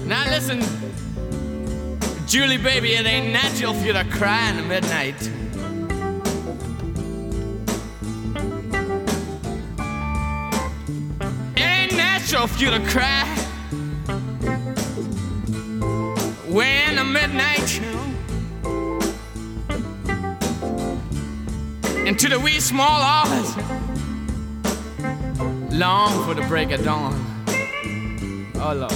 Now listen, Julie, baby, it ain't natural for you to cry in the midnight. It ain't natural for you to cry way in the midnight. Into the wee small hours, long for the break of dawn. Oh Lord.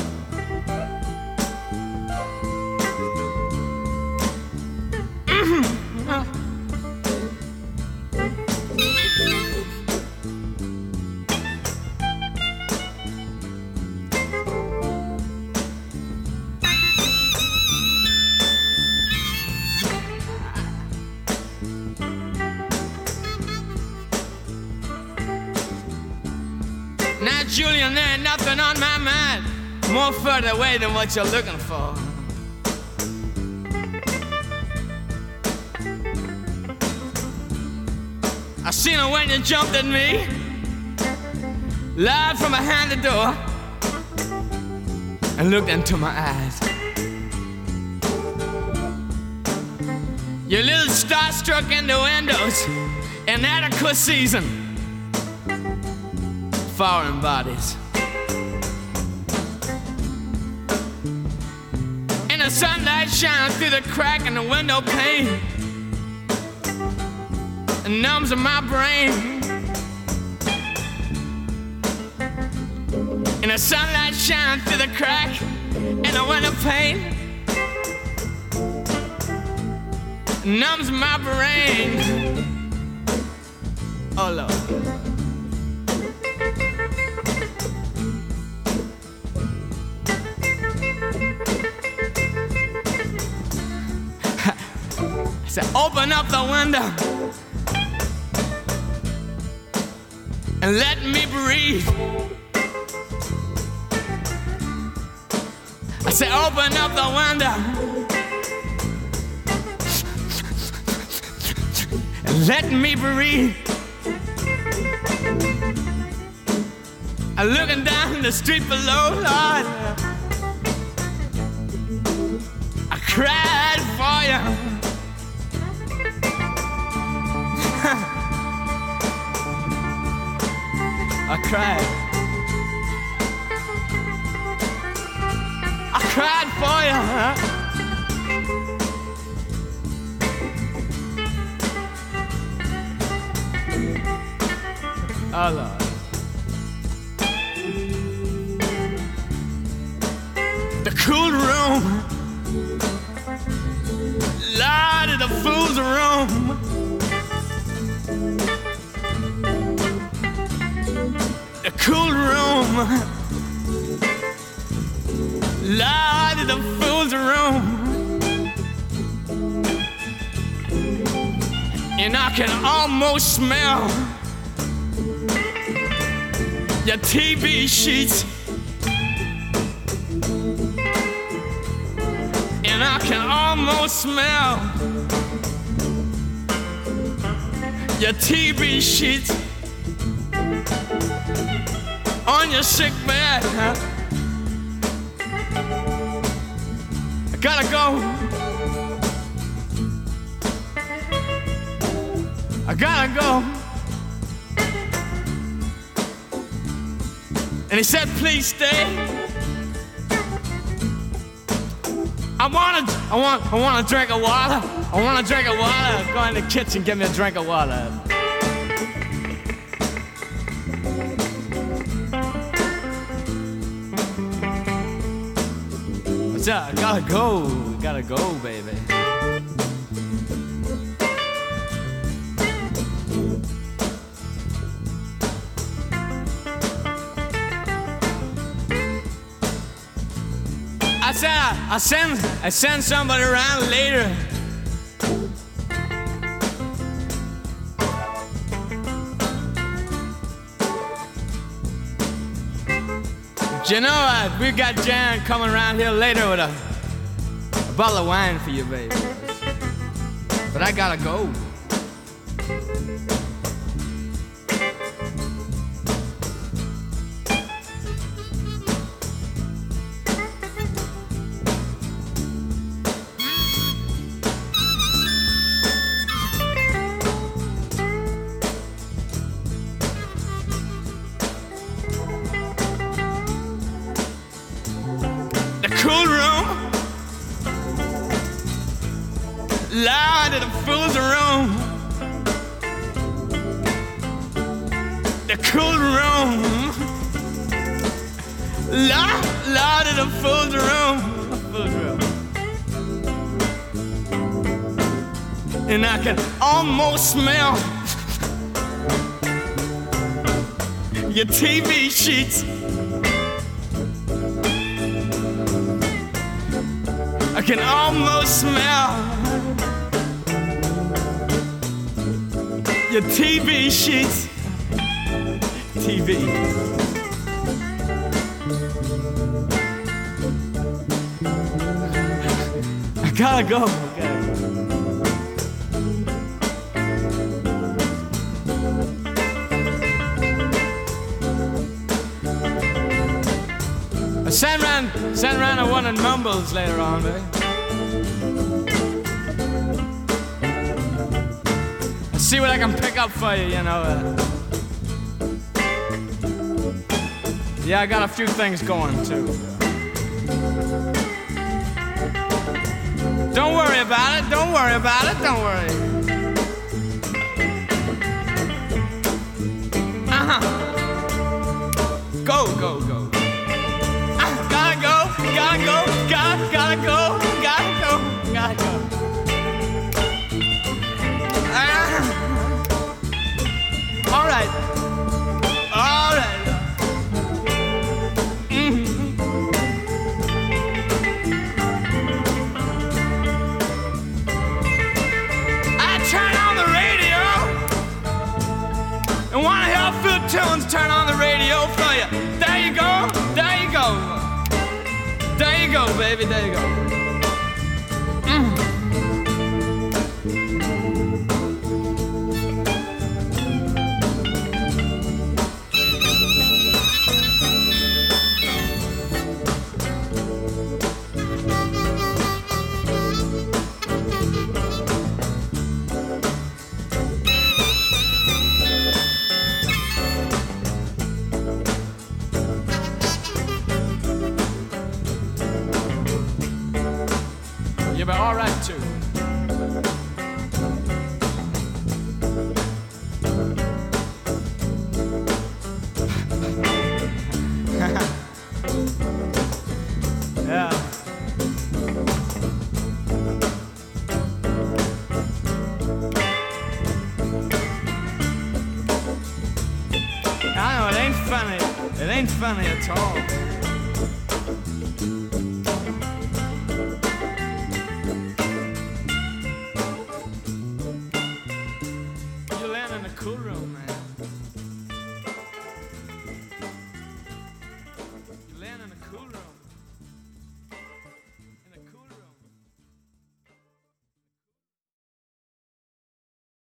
Now, Julian, there ain't nothing on my mind more further away than what you're looking for. I seen her when you jumped at me, live from behind the door, and looked into my eyes. Your little starstruck in the windows, inadequate season. Foreign bodies. And the sunlight shines through the crack in the window pane and numbs my brain. And the sunlight shines through the crack in the window pane and numbs my brain. Oh Lord. I said, open up the window and let me breathe. I said, open up the window and let me breathe. I'm looking down the street below, Lord. I cried for you. I cried. I cried for you. Oh Lord. The cool room, Lord, the fool's room. The cool room, Lord, the fool's room. And I can almost smell your TV sheets. And I can almost smell your TV sheets on your sick bed. I gotta go. I gotta go. And he said, please stay. I want a drink of water. I want a drink of water. Go in the kitchen, get me a drink of water. What's up? I gotta go, baby. I send somebody around later. You know, we got Jan coming around here later with a bottle of wine for you, baby. But I gotta go. cool room. Lord, in the fool's room. The cool room. Lord, in the fool's room. Fool's room. And I can almost smell your TV sheets. I can almost smell your TV sheets. TV. I gotta go. Send around a one and mumbles later on, baby. I'll see what I can pick up for you, you know. Yeah, I got a few things going too. Don't worry about it, don't worry about it, don't worry. Go, go, go. Gotta go, gotta go, gotta go, gotta go. All right, all right. I turn on the radio and wanna hear a few tunes. Turn on the radio for you. There you go, there you go. There you go, baby, there you go. You'll be all right too. Yeah. I know it ain't funny. It ain't funny at all.